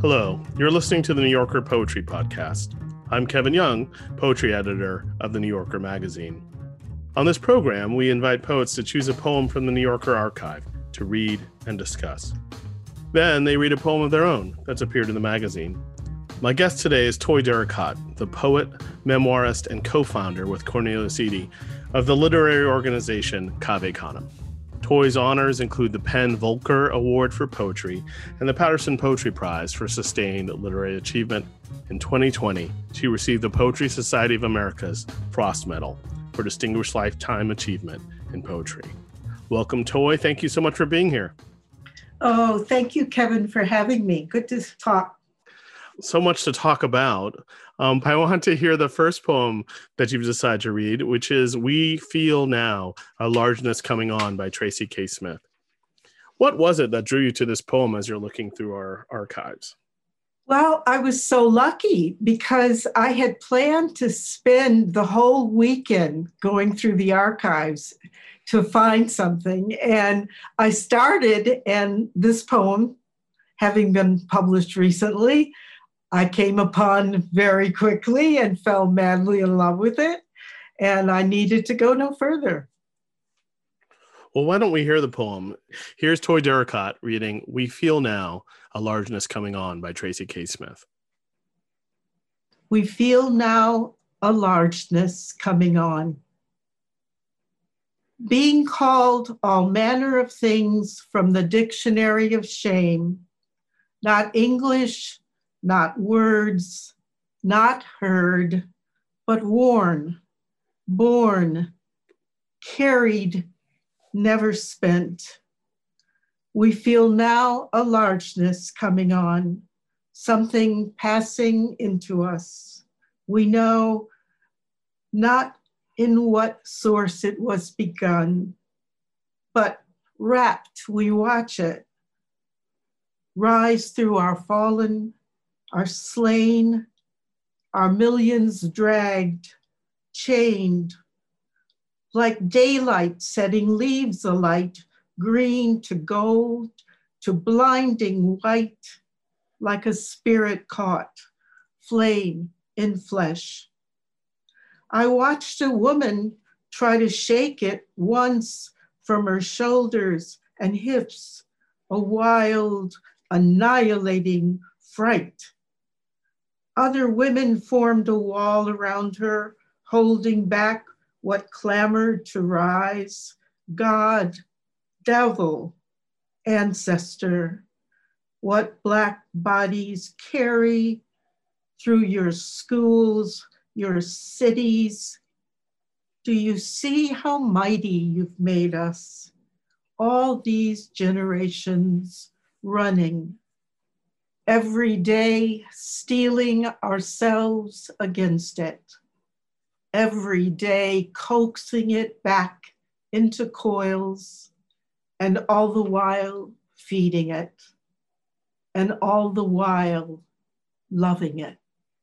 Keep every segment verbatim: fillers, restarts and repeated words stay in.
Hello, you're listening to the New Yorker Poetry Podcast. I'm Kevin Young, poetry editor of the New Yorker magazine. On this program, we invite poets to choose a poem from the New Yorker archive to read and discuss. Then they read a poem of their own that's appeared in the magazine. My guest today is Toy Derricotte, the poet, memoirist, and co-founder with Cornelius Eady of the literary organization Cave Canem. Toy's honors include the PEN Volcker Award for Poetry and the Patterson Poetry Prize for Sustained Literary Achievement. In twenty twenty, she received the Poetry Society of America's Frost Medal for Distinguished Lifetime Achievement in Poetry. Welcome, Toy. Thank you so much for being here. Oh, thank you, Kevin, for having me. Good to talk. So much to talk about. Um, I want to hear the first poem that you've decided to read, which is We Feel Now, A Largeness Coming On by Tracy K. Smith. What was it that drew you to this poem as you're looking through our archives? Well, I was so lucky because I had planned to spend the whole weekend going through the archives to find something. And I started, and this poem, having been published recently, I came upon very quickly and fell madly in love with it. And I needed to go no further. Well, why don't we hear the poem? Here's Toy Derricotte reading We Feel Now, A Largeness Coming On by Tracy K. Smith. We feel now a largeness coming on. Being called all manner of things from the dictionary of shame, not English, not words, not heard, but worn, born, carried, never spent. We feel now a largeness coming on, something passing into us. We know not in what source it was begun, but rapt we watch it rise through our fallen, our slain, our millions dragged, chained, like daylight setting leaves alight, green to gold, to blinding white, like a spirit caught, flame in flesh. I watched a woman try to shake it once from her shoulders and hips, a wild, annihilating fright. Other women formed a wall around her, holding back what clamored to rise. God, devil, ancestor, what Black bodies carry through your schools, your cities. Do you see how mighty you've made us? All these generations running, every day steeling ourselves against it, every day coaxing it back into coils, and all the while feeding it, and all the while loving it.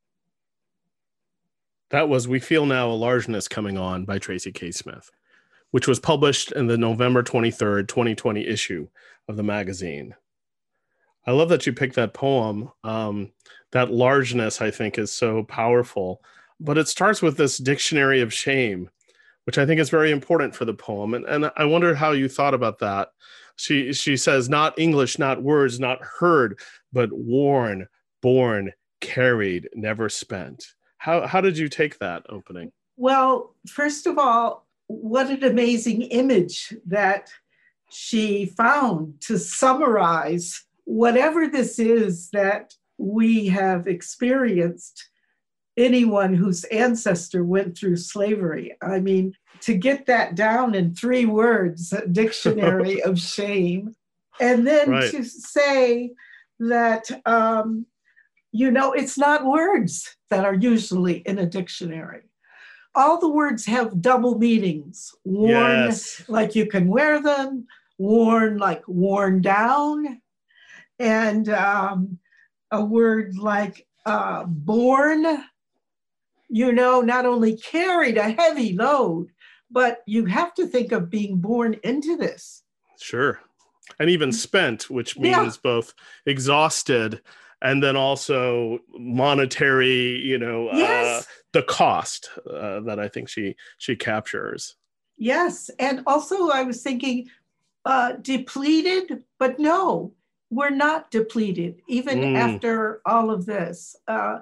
That was We Feel Now, A Largeness Coming On by Tracy K. Smith, which was published in the November twenty-third, twenty twenty issue of the magazine. I love that you picked that poem. Um, that largeness, I think, is so powerful. But it starts with this dictionary of shame, which I think is very important for the poem. And, and I wonder how you thought about that. She, she says, not English, not words, not heard, but worn, born, carried, never spent. How, how did you take that opening? Well, first of all, what an amazing image that she found to summarize whatever this is that we have experienced, anyone whose ancestor went through slavery. I mean, to get that down in three words, a dictionary of shame, and then right. to say that, um, you know, it's not words that are usually in a dictionary. All the words have double meanings. Worn, yes. like you can wear them, worn like worn down, and um, a word like uh, born, you know, not only carried a heavy load, but you have to think of being born into this. Sure. And even spent, which means yeah. both exhausted and then also monetary, you know, Yes. uh, the cost uh, that I think she she captures. Yes. And also I was thinking uh, depleted, but no, we're not depleted, even Mm. after all of this. Uh,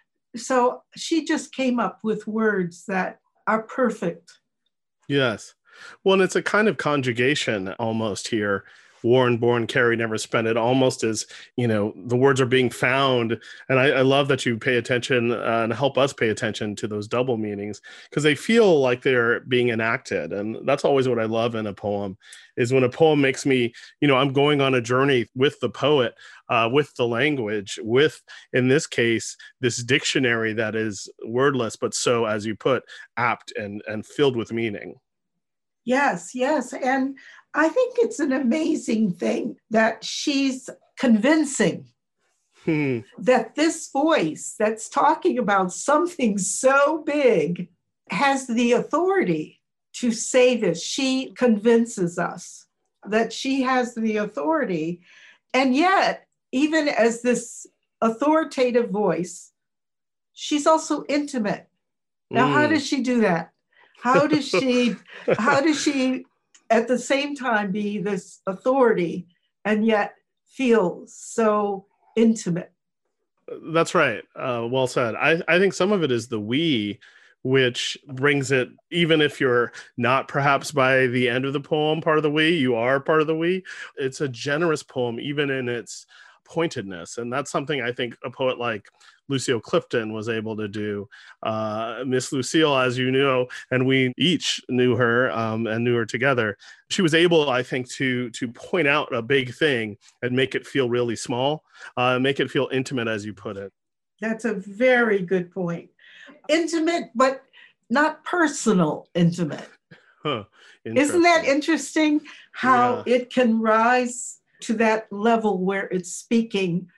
so she just came up with words that are perfect. Yes. Well, and it's a kind of conjugation almost here. Worn, born, carry, never spent. It almost is, you know, the words are being found. And I, I love that you pay attention uh, and help us pay attention to those double meanings, because they feel like they're being enacted. And that's always what I love in a poem, is when a poem makes me, you know, I'm going on a journey with the poet, uh, with the language, with, in this case, this dictionary that is wordless, but so, as you put, apt and, and filled with meaning. Yes, yes. And I think it's an amazing thing that she's convincing Hmm. that this voice that's talking about something so big has the authority to say this. She convinces us that she has the authority. And yet, even as this authoritative voice, she's also intimate. Now, how Mm. does she do that? How does she, how does she at the same time be this authority and yet feel so intimate? That's right. Uh, well said. I, I think some of it is the we, which brings it, even if you're not perhaps by the end of the poem part of the we, you are part of the we. It's a generous poem, even in its pointedness. And that's something I think a poet like Lucille Clifton was able to do. Uh, Miss Lucille, as you know, and we each knew her um, and knew her together, she was able, I think, to to point out a big thing and make it feel really small, uh, make it feel intimate, as you put it. That's a very good point. Intimate, but not personal intimate. Huh. Isn't that interesting how Yeah. it can rise to that level where it's speaking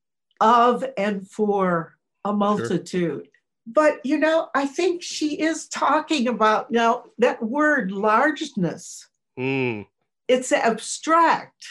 of and for a multitude? Sure. But, you know, I think she is talking about now that word largeness. Mm. It's abstract,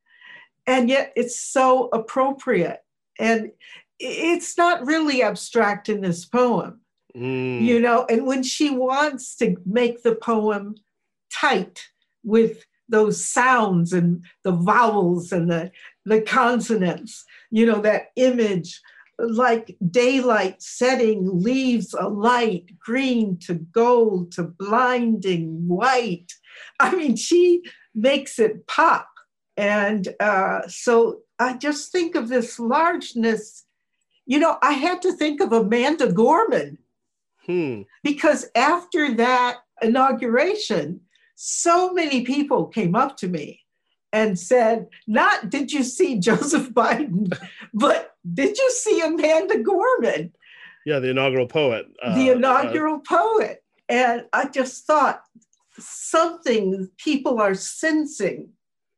and yet it's so appropriate. And it's not really abstract in this poem, mm. you know, and when she wants to make the poem tight with those sounds and the vowels and the, the consonants, you know, that image, like daylight setting leaves a light green to gold to blinding white. I mean, she makes it pop. And uh, so I just think of this largeness. You know, I had to think of Amanda Gorman, hmm. because after that inauguration, so many people came up to me and said, not did you see Joseph Biden, but did you see Amanda Gorman? Yeah, the inaugural poet. Uh, the inaugural uh, poet. And I just thought something people are sensing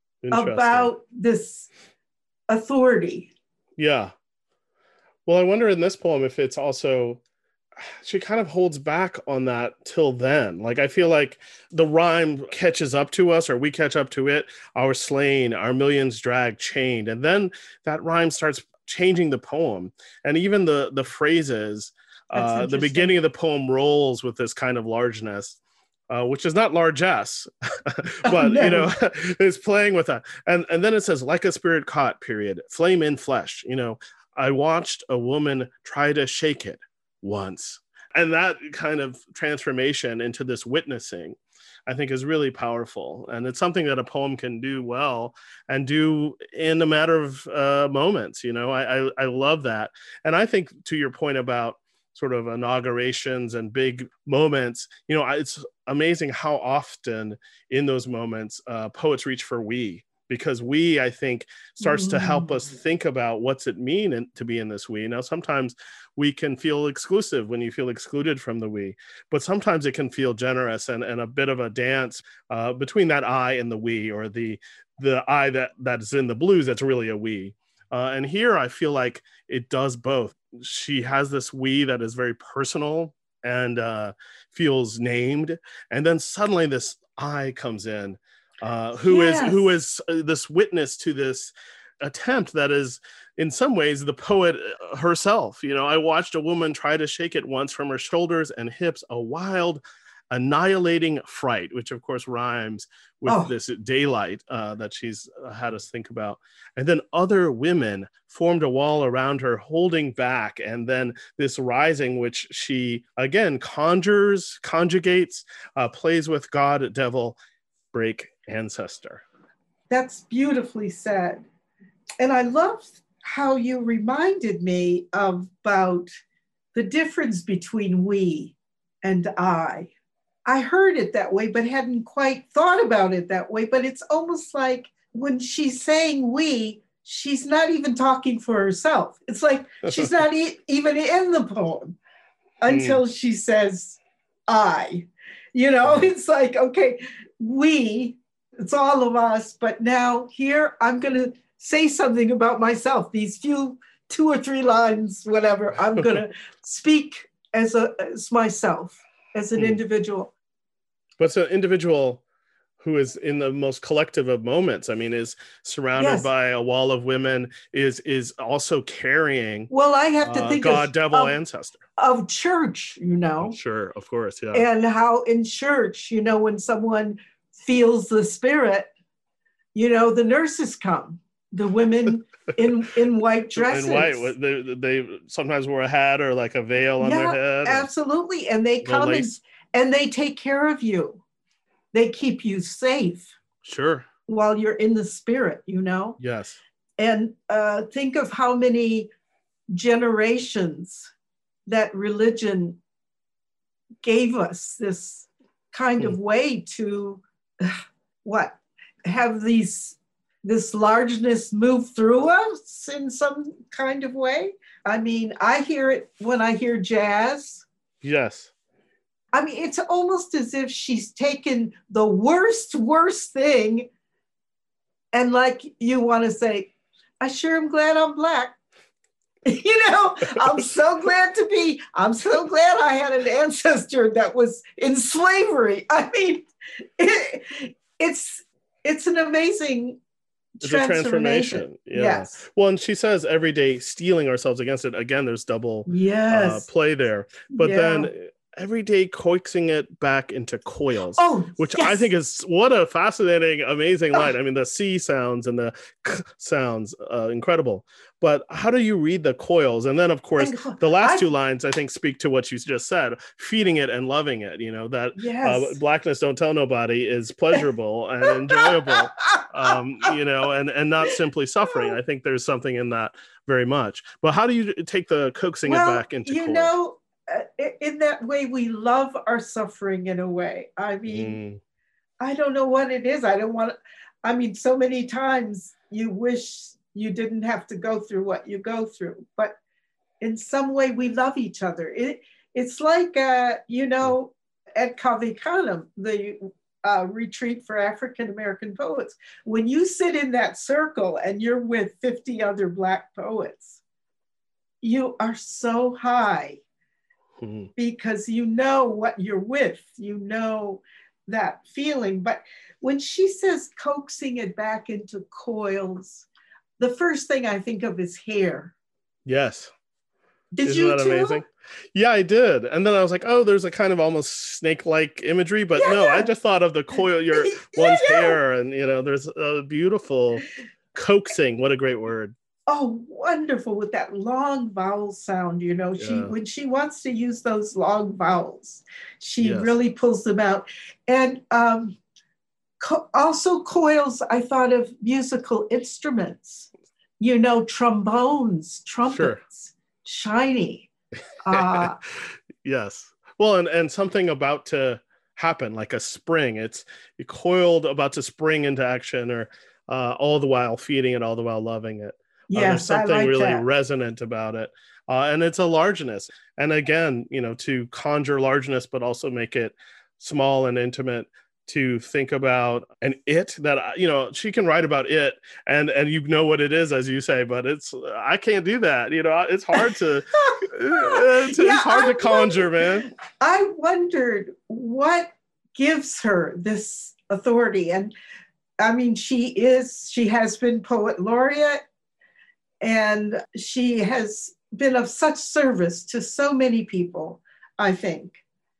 about this authority. Yeah. Well, I wonder in this poem if it's also, she kind of holds back on that till then. Like, I feel like the rhyme catches up to us, or we catch up to it. Our slain, our millions drag chained. And then that rhyme starts changing the poem. And even the, the phrases, uh, the beginning of the poem rolls with this kind of largeness. Uh, which is not largesse, but, oh, no. you know, it's playing with that. And and then it says, like a spirit caught, period, flame in flesh. You know, I watched a woman try to shake it once. And that kind of transformation into this witnessing, I think, is really powerful. And it's something that a poem can do well and do in a matter of uh, moments. You know, I, I I love that. And I think, to your point about sort of inaugurations and big moments, you know, it's amazing how often in those moments uh, poets reach for we, because we, I think, starts to help us think about what's it mean in, to be in this we. Now, sometimes we can feel exclusive when you feel excluded from the we, but sometimes it can feel generous and, and a bit of a dance uh, between that I and the we, or the the I that that's in the blues that's really a we. Uh, and here I feel like it does both. She has this we that is very personal and uh, feels named. And then suddenly this I comes in, uh, who yes. is who is uh, this witness to this attempt that is in some ways, the poet herself. You know, I watched a woman try to shake it once from her shoulders and hips, a wild, annihilating fright, which of course rhymes with Oh. this daylight uh, that she's had us think about. And then other women formed a wall around her, holding back. And then this rising, which she again conjures, conjugates, uh, plays with God, devil, break, ancestor. That's beautifully said. And I love how you reminded me of, about the difference between we and I. I heard it that way, but hadn't quite thought about it that way. But it's almost like when she's saying we, she's not even talking for herself. It's like she's not e- even in the poem until mm. she says I. You know, it's like, okay, we, it's all of us. But now here, I'm going to say something about myself. These few, two or three lines, whatever, I'm going to speak as a as myself, as an mm. individual. But it's an individual who is in the most collective of moments. I mean, is surrounded yes. by a wall of women, is is also carrying well, I have to uh, think God, of, devil, of, ancestor. Of church, you know. Sure, of course, yeah. And how in church, you know, when someone feels the spirit, you know, the nurses come, the women in in white dresses. In white, they, they sometimes wear a hat or like a veil on yeah, their head. Absolutely, and they come and, and they take care of you. They keep you safe. Sure. While you're in the spirit, you know? Yes. And uh, think of how many generations that religion gave us this kind hmm. of way to, what, have these this largeness move through us in some kind of way. I mean, I hear it when I hear jazz. Yes. I mean, it's almost as if she's taken the worst, worst thing. And like you want to say, I sure am glad I'm Black. You know, I'm so glad to be, I'm so glad I had an ancestor that was in slavery. I mean, it, it's, it's an amazing It's transformation. a transformation. Yeah. Yes. Well, and she says every day steeling ourselves against it. Again, there's double yes. uh, play there. But yeah. then every day coaxing it back into coils, oh, which yes. I think is what a fascinating, amazing line. I mean, the C sounds and the K sounds, uh, incredible. But how do you read the coils? And then, of course, the last I, two lines, I think, speak to what you just said, feeding it and loving it, you know, that yes. uh, Blackness, don't tell nobody, is pleasurable and enjoyable, um, you know, and, and not simply suffering. I think there's something in that very much. But how do you take the coaxing well, it back into you coils? know, in that way, we love our suffering in a way. I mean, mm. I don't know what it is. I don't want to, I mean, so many times you wish you didn't have to go through what you go through, but in some way we love each other. It, it's like, uh, you know, at Kavikalam, the uh, retreat for African-American poets, when you sit in that circle and you're with fifty other Black poets, you are so high. Mm-hmm. Because you know what you're with, you know that feeling. But when she says coaxing it back into coils, the first thing I think of is hair. Yes. Did Isn't you that too? amazing? Yeah, I did. And then I was like, oh, there's a kind of almost snake-like imagery, but yeah, no, yeah. I just thought of the coil, your yeah, one's yeah. hair, and you know, there's a beautiful coaxing. What a great word. Oh, wonderful, with that long vowel sound, you know, she yeah. when she wants to use those long vowels, she yes. really pulls them out. And um, co- also coils, I thought of musical instruments, you know, trombones, trumpets, sure. shiny. Uh, yes. Well, and, and something about to happen, like a spring. It's coiled, about to spring into action, or uh, all the while feeding it, all the while loving it. Yes, uh, there's something I like really that. resonant about it. Uh, and it's a largeness. And again, you know, to conjure largeness, but also make it small and intimate, to think about an it that, you know, she can write about it and, and you know what it is, as you say, but it's, I can't do that. You know, it's hard to, it's, yeah, it's hard I to conjure, wondered, man. I wondered what gives her this authority. And I mean, she is, she has been poet laureate. And she has been of such service to so many people, I think.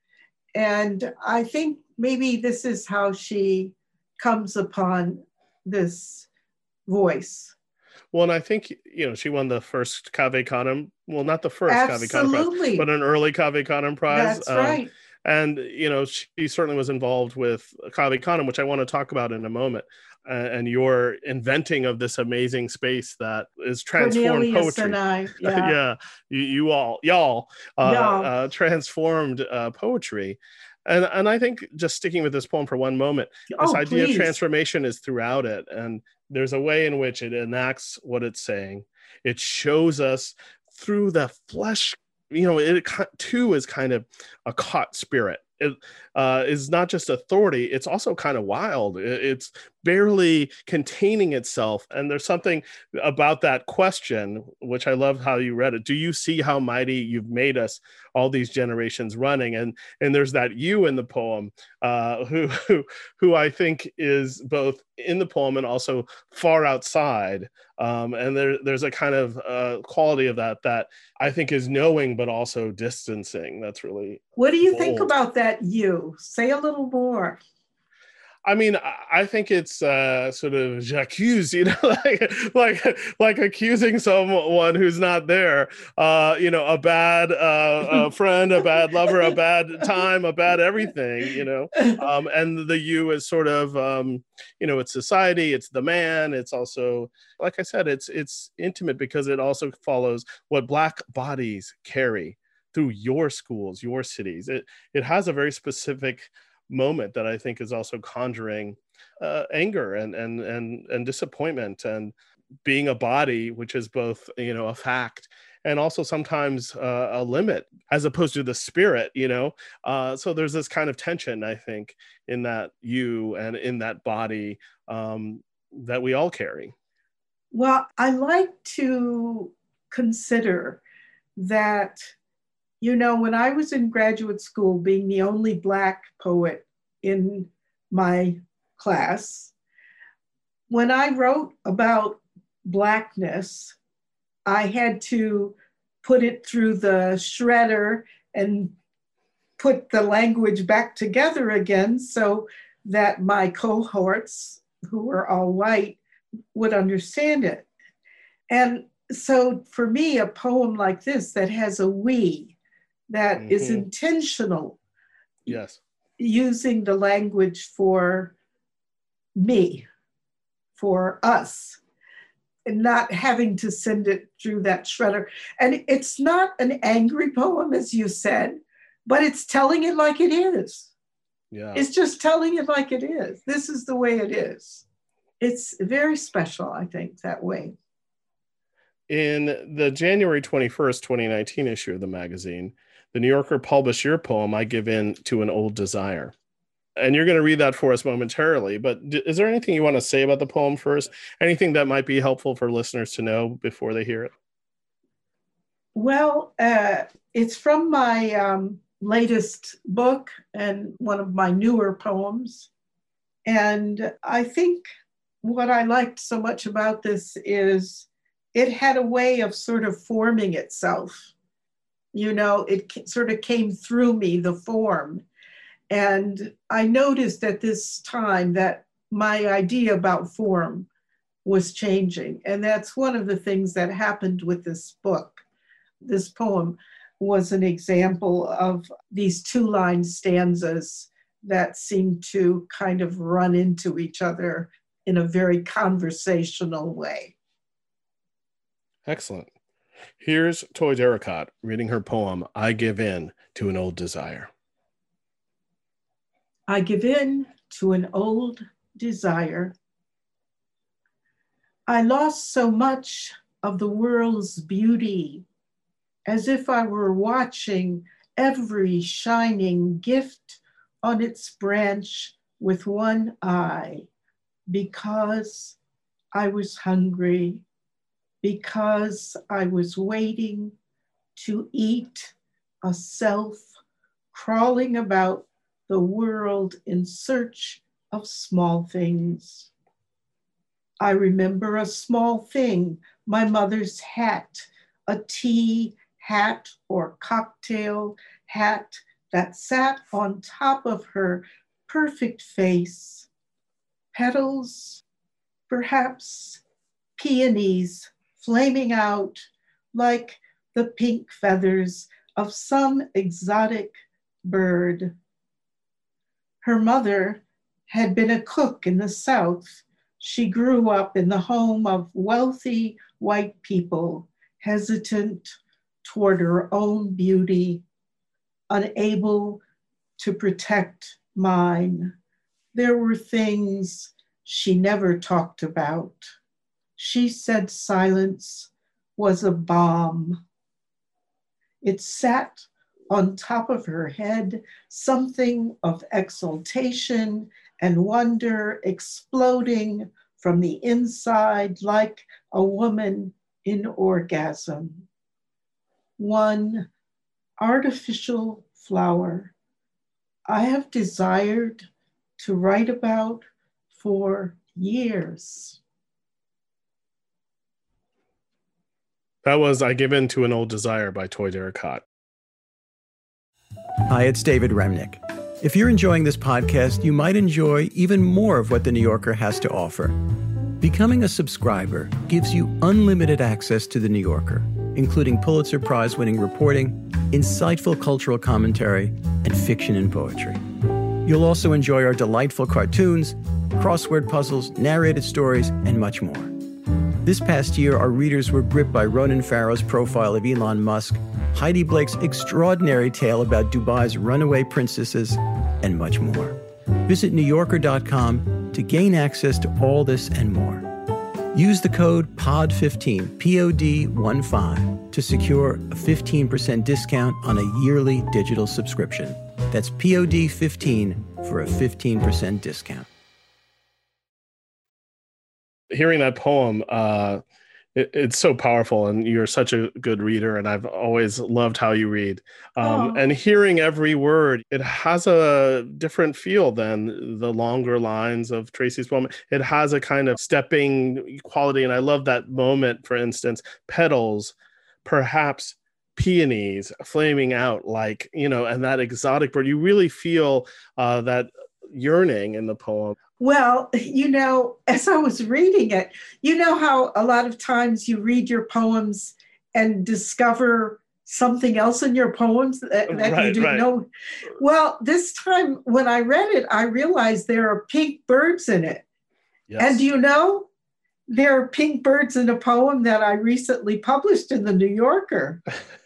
And I think maybe this is how she comes upon this voice. Well, and I think, you know, she won the first Cave Canem, well, not the first Cave Canem prize, Absolutely. but an early Cave Canem prize. That's Um, right. and, you know, she certainly was involved with Cave Canem, which I want to talk about in a moment, uh, and your inventing of this amazing space that is transformed Cornelius poetry. and I, yeah. Yeah, you, you all, y'all, uh, Y'all. uh, transformed uh, poetry. And, and I think just sticking with this poem for one moment, this Oh, idea please. of transformation is throughout it. And there's a way in which it enacts what it's saying. It shows us through the flesh, you know, it too is kind of a caught spirit. It uh, is not just authority, it's also kind of wild. It's barely containing itself. And there's something about that question, which I love how you read it. Do you see how mighty you've made us, all these generations running? And and there's that you in the poem, uh, who, who, who I think is both in the poem and also far outside. Um, and there, there's a kind of uh, quality of that that I think is knowing, but also distancing. That's really What do you bold. think about that you? Say a little more. I mean, I think it's uh, sort of j'accuse, you know, like like like accusing someone who's not there. Uh, you know, a bad uh, a friend, a bad lover, a bad time, a bad everything. You know, um, and the you is sort of um, you know, it's society, it's the man. It's also, like I said, it's it's intimate because it also follows what Black bodies carry through your schools, your cities. It it has a very specific moment that I think is also conjuring uh, anger and and and and disappointment, and being a body, which is both, you know, a fact and also sometimes uh, a limit, as opposed to the spirit, you know. Uh, so there's this kind of tension, I think, in that you and in that body um, that we all carry. Well, I like to consider that, you know, when I was in graduate school, being the only Black poet in my class, when I wrote about Blackness, I had to put it through the shredder and put the language back together again so that my cohorts, who were all white, would understand it. And so for me, a poem like this that has a we, that mm-hmm. is intentional. Yes. Using the language for me, for us, and not having to send it through that shredder. And it's not an angry poem, as you said, but it's telling it like it is. Yeah. It's just telling it like it is. This is the way it is. It's very special, I think, that way. In the January twenty-first, twenty nineteen issue of the magazine, the New Yorker published your poem, I Give In to an Old Desire. And you're going to read that for us momentarily, but is there anything you want to say about the poem first? Anything that might be helpful for listeners to know before they hear it? Well, uh, it's from my um, latest book and one of my newer poems. And I think what I liked so much about this is it had a way of sort of forming itself. You know, it sort of came through me, the form. And I noticed at this time that my idea about form was changing. And that's one of the things that happened with this book. This poem was an example of these two-line stanzas that seem to kind of run into each other in a very conversational way. Excellent. Here's Toy Derricott reading her poem, I Give In to an Old Desire. I give in to an old desire. I lost so much of the world's beauty, as if I were watching every shining gift on its branch with one eye, because I was hungry, because I was waiting to eat a self crawling about the world in search of small things. I remember a small thing my mother's hat, a tea hat or cocktail hat that sat on top of her perfect face. Petals, perhaps peonies, flaming out like the pink feathers of some exotic bird. Her mother had been a cook in the South. She grew up in the home of wealthy white people, hesitant toward her own beauty, unable to protect mine. There were things she never talked about. She said silence was a bomb. It sat on top of her head, something of exultation and wonder exploding from the inside like a woman in orgasm. One artificial flower I have desired to write about for years. That was I Give In to an Old Desire by Toy Derricotte. Hi, it's David Remnick. If you're enjoying this podcast, you might enjoy even more of what The New Yorker has to offer. Becoming a subscriber gives you unlimited access to The New Yorker, including Pulitzer Prize-winning reporting, insightful cultural commentary, and fiction and poetry. You'll also enjoy our delightful cartoons, crossword puzzles, narrated stories, and much more. This past year, our readers were gripped by Ronan Farrow's profile of Elon Musk, Heidi Blake's extraordinary tale about Dubai's runaway princesses, and much more. Visit New Yorker dot com to gain access to all this and more. Use the code P O D fifteen, P O D fifteen, to secure a fifteen percent discount on a yearly digital subscription. That's P O D fifteen for a fifteen percent discount. Hearing that poem, uh, it, it's so powerful, and you're such a good reader, and I've always loved how you read. Um, and hearing every word, it has a different feel than the longer lines of Tracy's poem. It has a kind of stepping quality, and I love that moment, for instance, petals, perhaps peonies flaming out like, you know, and that exotic bird. You really feel uh, that yearning in the poem. Well, you know, as I was reading it, you know how a lot of times you read your poems and discover something else in your poems that, that right, you didn't right. know. Well, this time when I read it, I realized there are pink birds in it. Yes. And you know, there are pink birds in a poem that I recently published in the New Yorker.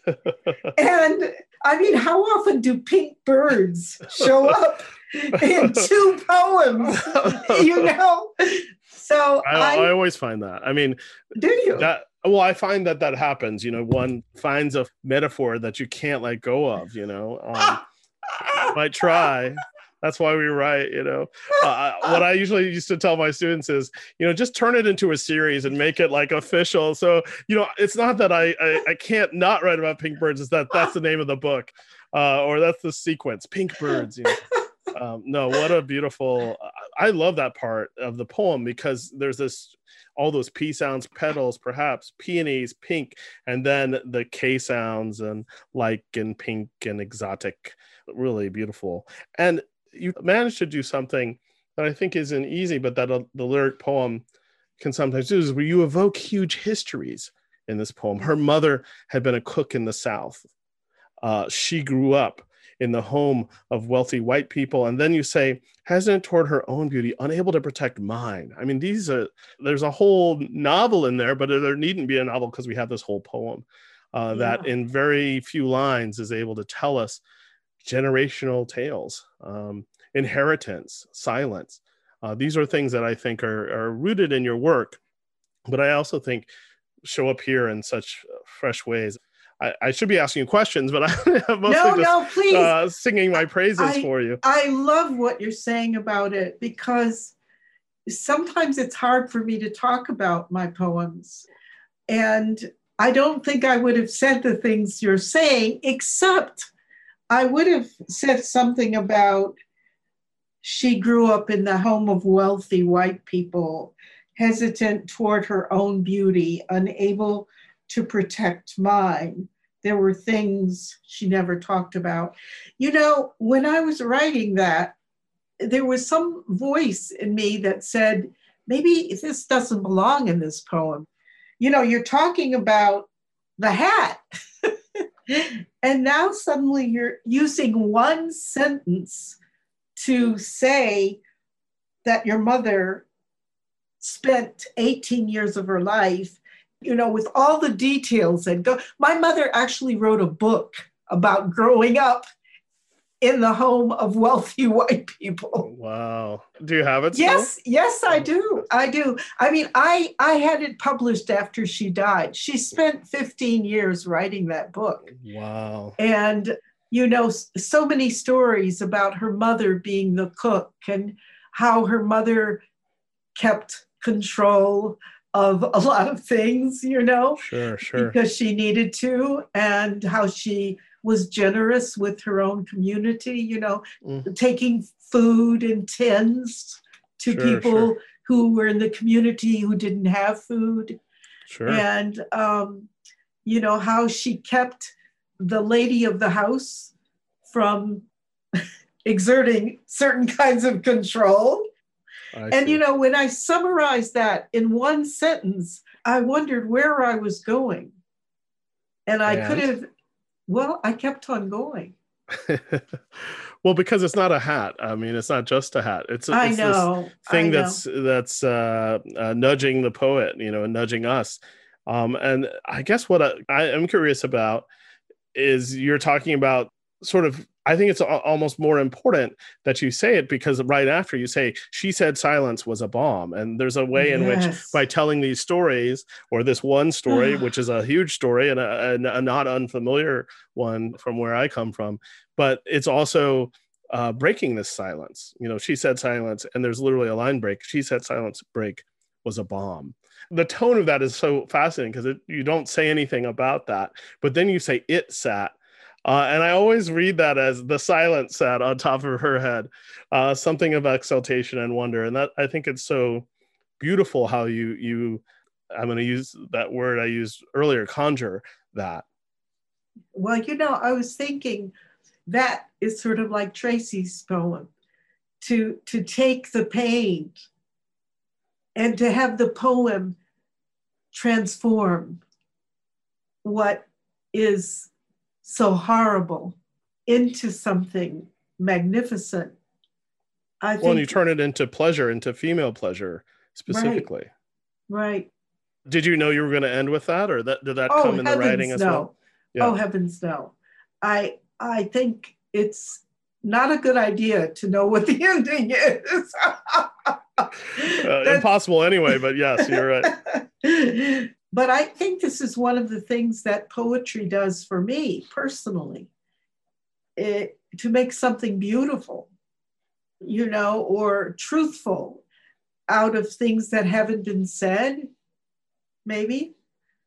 And I mean, how often do pink birds show up in two poems, you know? So I, I, I always find that. I mean, do you? That, well, I find that that happens. You know, one finds a metaphor that you can't let go of, you know. Um, might try. That's why we write, you know. Uh, what I usually used to tell my students is, you know, just turn it into a series and make it like official. So, you know, it's not that I I, I can't not write about pink birds. It's that that's the name of the book, uh, or that's the sequence, Pink Birds. You know? um, no, what a beautiful. I love that part of the poem because there's this, all those P sounds, petals, perhaps peonies, pink, and then the K sounds and like and pink and exotic. Really beautiful. And you managed to do something that I think isn't easy, but that a, the lyric poem can sometimes do, is where you evoke huge histories in this poem. Her mother had been a cook in the South. Uh, she grew up in the home of wealthy white people. And then you say, hesitant toward her own beauty, unable to protect mine. I mean, these are, there's a whole novel in there, but there needn't be a novel because we have this whole poem uh, yeah. that in very few lines is able to tell us generational tales, um, inheritance, silence. Uh, these are things that I think are, are rooted in your work, but I also think show up here in such fresh ways. I, I should be asking you questions, but I'm mostly no, just no, please. Uh, singing my praises I, for you. I love what you're saying about it because sometimes it's hard for me to talk about my poems. And I don't think I would have said the things you're saying, except I would have said something about she grew up in the home of wealthy white people, hesitant toward her own beauty, unable to protect mine. There were things she never talked about. You know, when I was writing that, there was some voice in me that said, maybe this doesn't belong in this poem. You know, you're talking about the hat. And now suddenly you're using one sentence to say that your mother spent eighteen years of her life, you know, with all the details and go. My mother actually wrote a book about growing up in the home of wealthy white people. Wow. Do you have it still? Yes, yes, I do. I do. I mean, I, I had it published after she died. She spent fifteen years writing that book. Wow. And, you know, so many stories about her mother being the cook and how her mother kept control of a lot of things, you know, sure, sure, because she needed to, and how she was generous with her own community, you know, mm. taking food in tins to sure, people sure. who were in the community who didn't have food. Sure. And, um, you know, how she kept the lady of the house from exerting certain kinds of control. I and, see. you know, when I summarized that in one sentence, I wondered where I was going. And I and? could have, well, I kept on going. Well, because it's not a hat. I mean, it's not just a hat. It's, a, I it's know, this thing I know. that's that's uh, uh, nudging the poet, you know, and nudging us. Um, and I guess what I, I am curious about is you're talking about sort of, I think it's a, almost more important that you say it, because right after you say, she said silence was a bomb. And there's a way in Yes. which by telling these stories, or this one story, which is a huge story and a, a, a not unfamiliar one from where I come from, but it's also uh, breaking this silence. You know, she said silence, and there's literally a line break. She said silence break was a bomb. The tone of that is so fascinating, because you don't say anything about that, but then you say it sat. Uh, and I always read that as the silence sat on top of her head, uh, something of exaltation and wonder. And that, I think it's so beautiful how you, you I'm going to use that word I used earlier, conjure that. Well, you know, I was thinking that is sort of like Tracy's poem, to, to take the pain and to have the poem transform what is so horrible into something magnificent. I think, well, and you turn it into pleasure, into female pleasure specifically. Right. right. Did you know you were going to end with that, or that did that oh, come in the writing as no. well? Yeah. Oh, heavens no. I I think it's not a good idea to know what the ending is. uh, impossible anyway, but yes, you're right. But I think this is one of the things that poetry does for me personally, it, to make something beautiful, you know, or truthful out of things that haven't been said, maybe,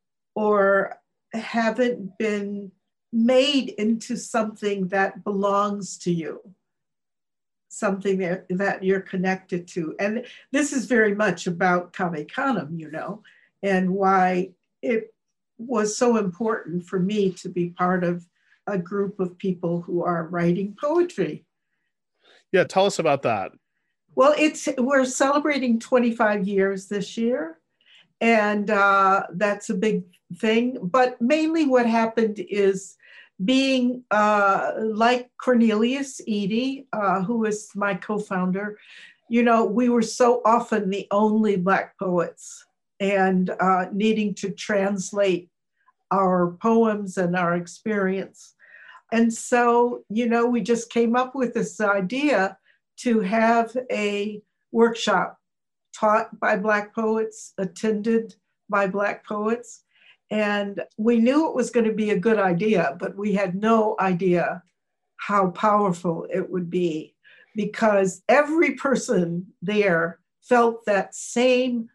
or haven't been made into something that belongs to you, something that, that you're connected to. And this is very much about Cave Canem, you know, and why it was so important for me to be part of a group of people who are writing poetry. Yeah, tell us about that. Well, it's we're celebrating twenty-five years this year, and uh, that's a big thing. But mainly what happened is, being uh, like Cornelius Eady, uh, who is my co-founder, you know, we were so often the only Black poets, and uh, needing to translate our poems and our experience. And so, you know, we just came up with this idea to have a workshop taught by Black poets, attended by Black poets. And we knew it was going to be a good idea, but we had no idea how powerful it would be, because every person there felt that same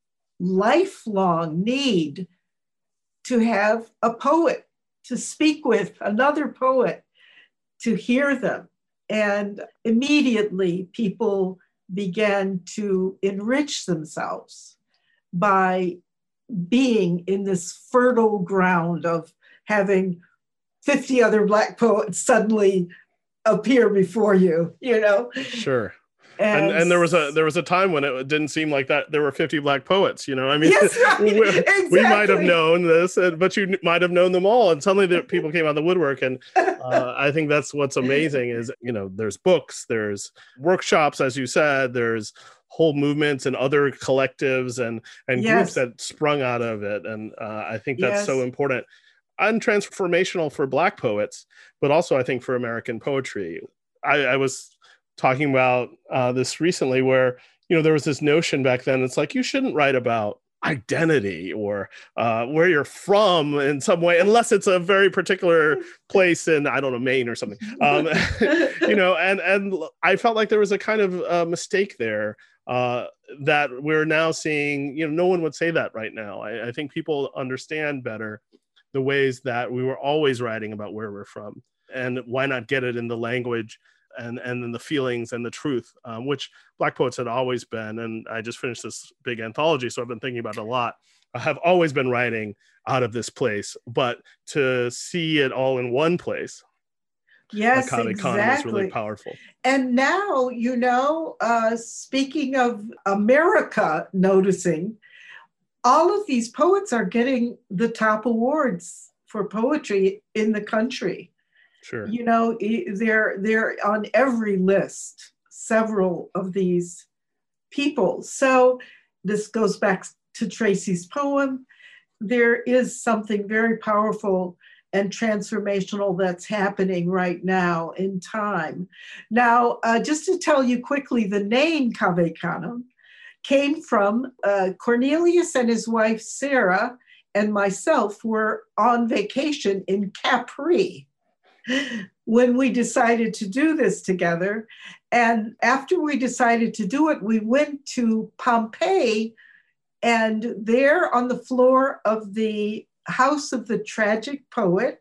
lifelong need to have a poet, to speak with another poet, to hear them. And immediately people began to enrich themselves. by being in this fertile ground of having fifty other Black poets suddenly appear before you, you know? Sure. And, and and there was a there was a time when it didn't seem like that there were fifty Black poets, you know. I mean, yes, right. we, exactly. we might have known this, but you might have known them all, and suddenly the people came out of the woodwork. And uh, I think that's what's amazing is, you know, there's books, there's workshops, as you said, there's whole movements and other collectives and and yes. groups that sprung out of it, and uh, I think that's yes. so important and transformational for Black poets, but also I think for American poetry. I, I was talking about uh, this recently where, you know, there was this notion back then, it's like, you shouldn't write about identity or uh, where you're from in some way, unless it's a very particular place in, I don't know, Maine or something. Um, you know, and, and I felt like there was a kind of uh, mistake there uh, that we're now seeing, you know, no one would say that right now. I, I think people understand better the ways that we were always writing about where we're from, and why not get it in the language and and then the feelings and the truth, um, which Black poets had always been. And I just finished this big anthology, so I've been thinking about it a lot. I have always been writing out of this place, but to see it all in one place, yes, like exactly, Kahn, is really powerful. And now, you know, uh, speaking of America noticing, all of these poets are getting the top awards for poetry in the country. Sure. You know, they're they're on every list, several of these people. So this goes back to Tracy's poem. There is something very powerful and transformational that's happening right now in time. Now, uh, just to tell you quickly, the name Cave Canem came from uh, Cornelius and his wife Sarah and myself were on vacation in Capri when we decided to do this together. And after we decided to do it, we went to Pompeii, and there on the floor of the house of the tragic poet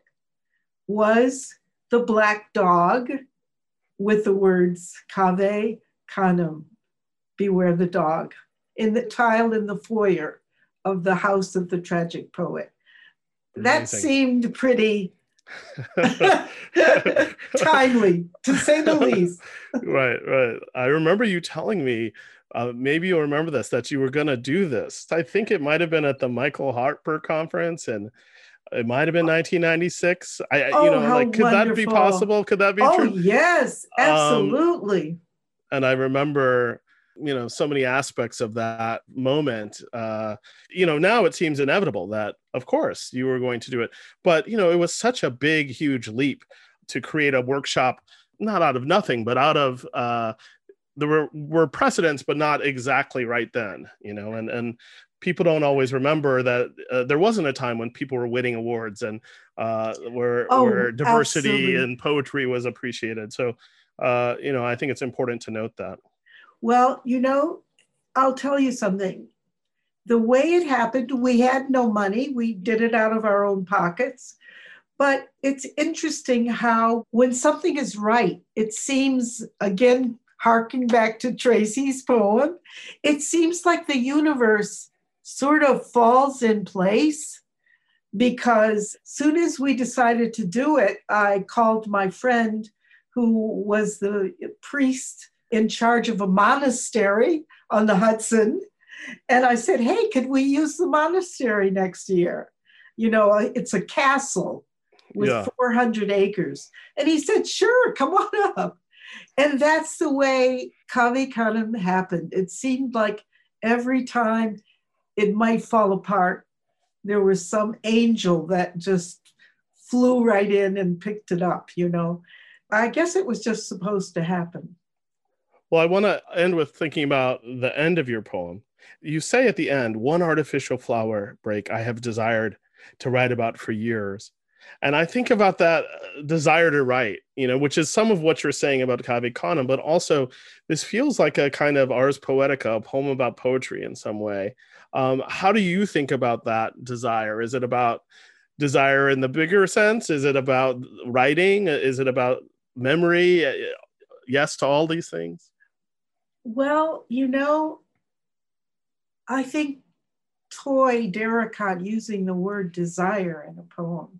was the black dog with the words Cave Canem, beware the dog, in the tile in the foyer of the house of the tragic poet. That Amazing. Seemed pretty timely, to say the least. Right, right. I remember you telling me, uh, maybe you'll remember this, that you were going to do this. I think it might have been at the Michael Harper conference, and it might have been nineteen ninety-six. I, oh, you know, how like, could wonderful. that be possible? Could that be oh, true? Oh, yes, absolutely. Um, and I remember, you know, so many aspects of that moment. Uh, you know, now it seems inevitable that, of course, you were going to do it. But, you know, it was such a big, huge leap to create a workshop, not out of nothing, but out of, uh, there were, were precedents, but not exactly right then, you know, and, and people don't always remember that uh, there wasn't a time when people were winning awards and uh, where, oh, where diversity absolutely. in poetry was appreciated. So, uh, you know, I think it's important to note that. Well, you know, I'll tell you something. The way it happened, we had no money. We did it out of our own pockets. But it's interesting how when something is right, it seems, again, harking back to Tracy's poem, it seems like the universe sort of falls in place, because soon as we decided to do it, I called my friend who was the priest in charge of a monastery on the Hudson. And I said, hey, could we use the monastery next year? You know, it's a castle with yeah. four hundred acres. And he said, sure, come on up. And that's the way Cave Canem happened. It seemed like every time it might fall apart, there was some angel that just flew right in and picked it up, you know. I guess it was just supposed to happen. Well, I want to end with thinking about the end of your poem. You say at the end, one artificial flower break I have desired to write about for years. And I think about that desire to write, you know, which is some of what you're saying about Cave Canem, but also this feels like a kind of Ars Poetica, a poem about poetry in some way. Um, how do you think about that desire? Is it about desire in the bigger sense? Is it about writing? Is it about memory? Yes to all these things? Well, you know, I think Toy Derricott using the word desire in a poem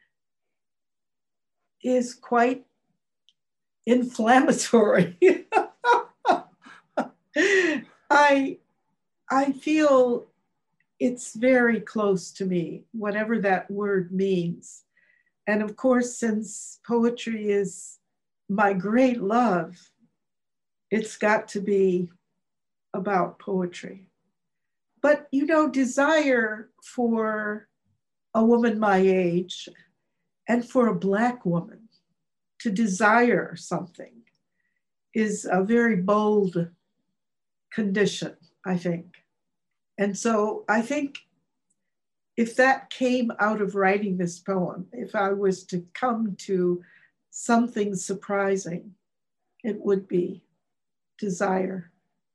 is quite inflammatory. I, I feel it's very close to me, whatever that word means. And of course, since poetry is my great love, it's got to be about poetry. But, you know, desire for a woman my age and for a Black woman to desire something is a very bold condition, I think. And so I think if that came out of writing this poem, if I was to come to something surprising, it would be desire.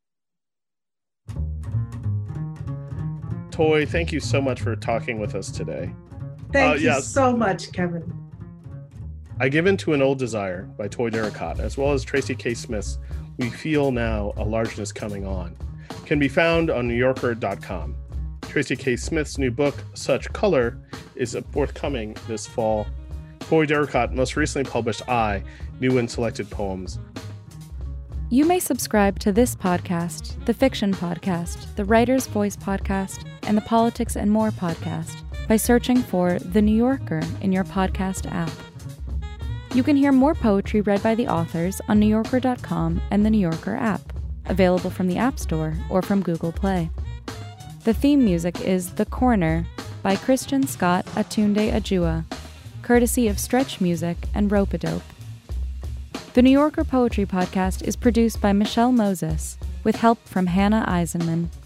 Toy, thank you so much for talking with us today. Thank uh, you yeah. so much, Kevin. I Give In to an Old Desire by Toy Derricott, as well as Tracy K. Smith's We Feel Now a Largeness Coming On, can be found on new yorker dot com. Tracy K. Smith's new book, Such Color, is forthcoming this fall. Toy Derricott most recently published I, New and Selected Poems. You may subscribe to this podcast, the Fiction Podcast, the Writer's Voice Podcast, and the Politics and More Podcast by searching for The New Yorker in your podcast app. You can hear more poetry read by the authors on new yorker dot com and the New Yorker app, available from the App Store or from Google Play. The theme music is The Corner by Christian Scott Atunde Ajua, courtesy of Stretch Music and Rope-A-Dope. The New Yorker Poetry Podcast is produced by Michelle Moses, with help from Hannah Eisenman.